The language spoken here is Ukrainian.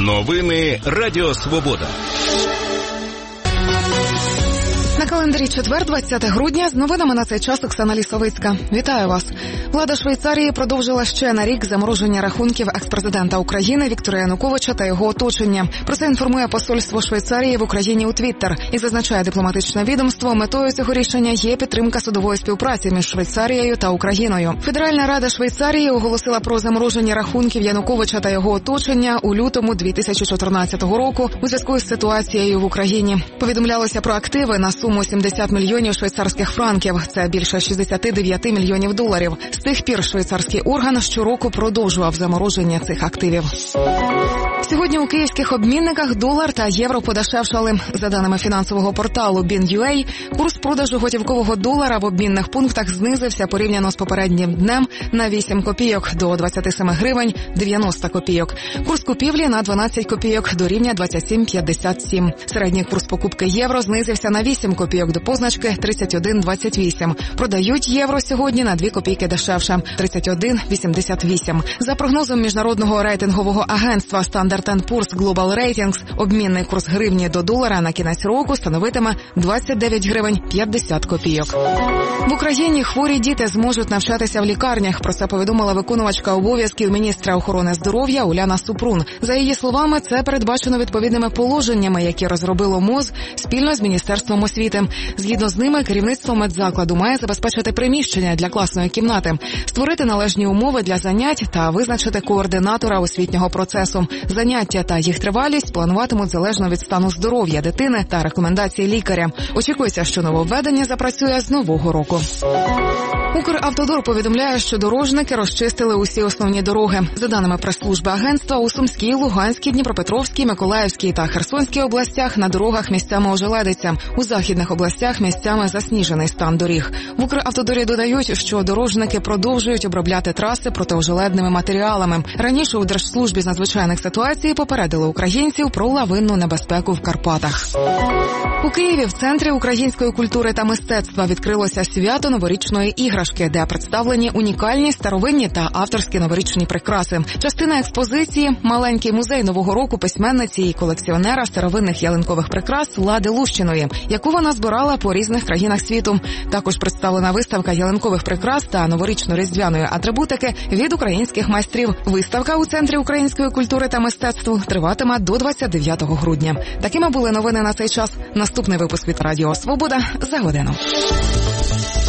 Новини Радіо Свобода. На календарі четвер, 20 грудня, з новинами на цей час Оксана Лісовицька. Вітаю вас. Влада Швейцарії продовжила ще на рік замороження рахунків екс-президента України Віктора Януковича та його оточення. Про це інформує посольство Швейцарії в Україні у Твіттер. І зазначає дипломатичне відомство, метою цього рішення є підтримка судової співпраці між Швейцарією та Україною. Федеральна рада Швейцарії оголосила про замороження рахунків Януковича та його оточення у лютому 2014 року у зв'язку з ситуацією в Україні. Повідомлялося про активи на суму 70 мільйонів швейцарських франків. Це більше 69 мільйонів доларів. З тих пір швейцарський орган щороку продовжував замороження цих активів. Сьогодні у київських обмінниках долар та євро подешевшали. За даними фінансового порталу BIN.UA, курс продажу готівкового долара в обмінних пунктах знизився порівняно з попереднім днем на 8 копійок до 27 гривень 90 копійок. Курс купівлі на 12 копійок до рівня 27,57. Середній курс покупки євро знизився на 8 копійок до позначки 31,28. Продають євро сьогодні на 2 копійки дешевше – 31,88. За прогнозом міжнародного рейтингового агентства Standard & Poor's Global Ratings, обмінний курс гривні до долара на кінець року становитиме 29 гривень 50 копійок. В Україні хворі діти зможуть навчатися в лікарнях. Про це повідомила виконувачка обов'язків міністра охорони здоров'я Уляна Супрун. За її словами, це передбачено відповідними положеннями, які розробило МОЗ спільно з Міністерством освіти. Згідно з ними, керівництво медзакладу має забезпечити приміщення для класної кімнати, створити належні умови для занять та визначити координатора освітнього процесу. Заняття та їх тривалість плануватимуть залежно від стану здоров'я дитини та рекомендацій лікаря. Очікується, що нововведення запрацює з нового року. Укравтодор повідомляє, що дорожники розчистили усі основні дороги. За даними прес-служби агентства, у Сумській, Луганській, Дніпропетровській, Миколаївській та Херсонській областях на дорогах місцями ожеледиться. У західних областях місцями засніжений стан доріг. В Укравтодорі додають, що дорожники продовжують обробляти траси протиожеледними матеріалами. Раніше у Держслужбі з надзвичайних ситуацій попередили українців про лавинну небезпеку в Карпатах. У Києві в Центрі української культури та мистецтва відкрилося свято новорічної іграшки, де представлені унікальні старовинні та авторські новорічні прикраси. Частина експозиції – маленький музей Нового року письменниці і колекціонера старовинних ялинкових прикрас Лади Лущиної, яку вона збирала по різних країнах світу. Також представлена виставка ялинкових прикрас та новорічно-різдвяної атрибутики від українських майстрів. Виставка у Центрі української культури та мистецтва триватиме до 29 грудня. Такими були новини на цей час. Наступний випуск від Радіо Свобода за годину.